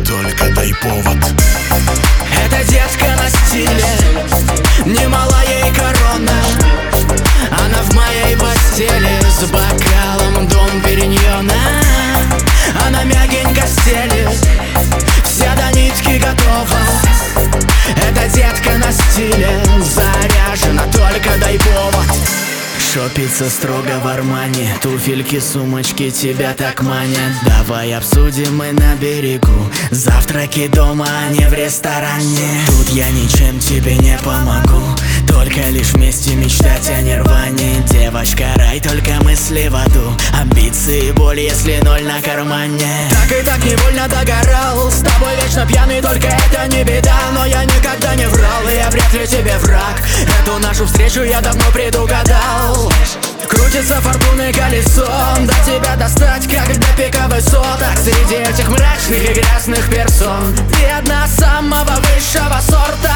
только дай повод. Эта детка на стиле, немало ей корона. Она в моей постели с бокалом Дом Периньона. Она мягенько стелит, вся до нитки готова. Эта детка на стиле, заряжена, только дай повод. Шопится строго в Армани, туфельки, сумочки тебя так манят. Давай обсудим мы на берегу, завтраки дома, а не в ресторане. Тут я ничем тебе не помогу, только лишь вместе мечтать о нирване. Девочка, рай, только мысли в аду, амбиции, боль, если ноль на кармане. Так и так невольно догорал, с тобой вечно пьяный, только это не беда. Но я никогда не врал, и я вряд ли тебе враг. Эту нашу встречу я давно предугадал. Крутится фортуны колесом, до тебя достать, как до пика высоток. Среди этих мрачных и грязных персон ты одна самого высшего сорта.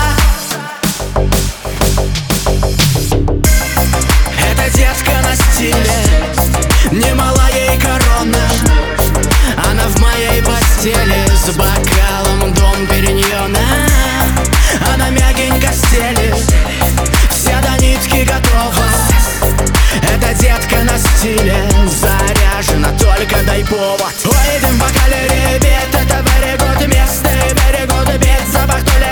Эта детка на стиле, немало ей корона. Она в моей постели с бокалом Дом Периньона. Она мягенько стелит, вся до нитки готова. Эта детка на стиле, заряжена, только дай повод. Ой, дым в бокале ребят, это very good место и very good бит. Запах то ли